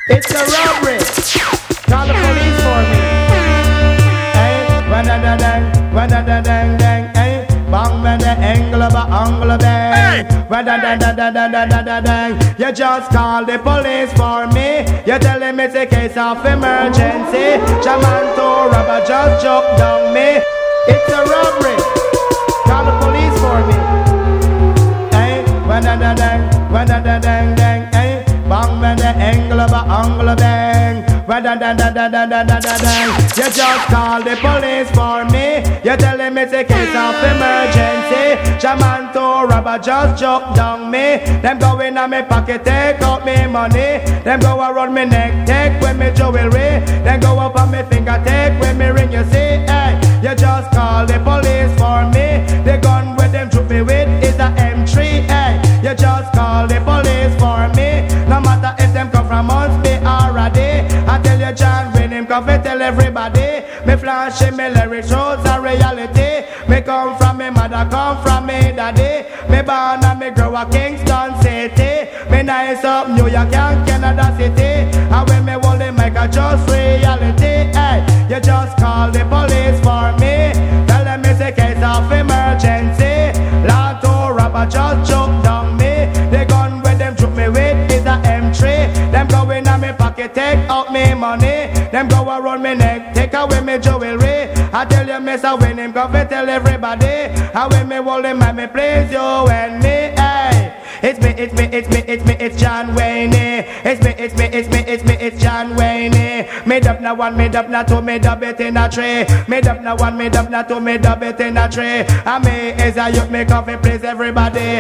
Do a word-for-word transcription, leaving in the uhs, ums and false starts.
It's a robbery. Call the police for me. Hey, wa-da-da-dang, wa-da-da-dang-dang, hey. Bang, bang, the angle of a angle bang. Wa-da-da-da-da-da-da-da-dang. You just call the police for me. You tell them it's a case of emergency. Shaman to robber just jumped down me. It's a robbery. Call the police for me. Hey, wa-da-da-dang, wa-da-da-dang-dang, hey. Bang, bang, the angle of a angle bang. Wa-da-da-da-da-da-da-da-dang. You just call the police for me. You tell them it's a case of emergency. Shaman to robber just jumped down me. Them go in on me pocket, take out me money. Them go around me neck, take with me jewelry. Then go up on me finger, take with me ring. You see, hey, you just call the police for me. The gun with them shoot me with is a M three, hey. You just call the police for me. No matter if them come from Huntsby or a day. I tell you John, when him come to tell everybody. Me flashing me lyrics shows a reality. Me come from me mother, come from me daddy. Me born and me grow a Kingston City. Me nice up New York and Canada City. And when me hold the mic I just reality. Hey, you just call the police for me. Tell them it's a case of emergency. Lotto robber just choke down me. The gun where them shoot me with is a M three. Them go in on me pocket, take out me money. Them go around me neck, take away me jewelry. I tell you, miss, I when him come to tell everybody. And when me hold him, me please you and me, hey. It's me, it's me, it's me, it's me, it's John Wayne. It's me, it's me, it's me, it's me, it's John Wayne. Me dub na one, me dub na two, me dub it in a tree. Me dub na one, me dub na two, me dub it in a tree. And me is a youth, me come to please everybody.